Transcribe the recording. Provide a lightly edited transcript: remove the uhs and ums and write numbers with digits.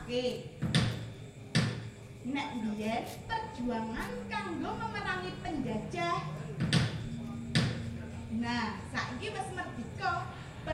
ngrasake. Nek biyen perjuangan kanggo memerangi penjajah. Nah, saiki wis merdeka.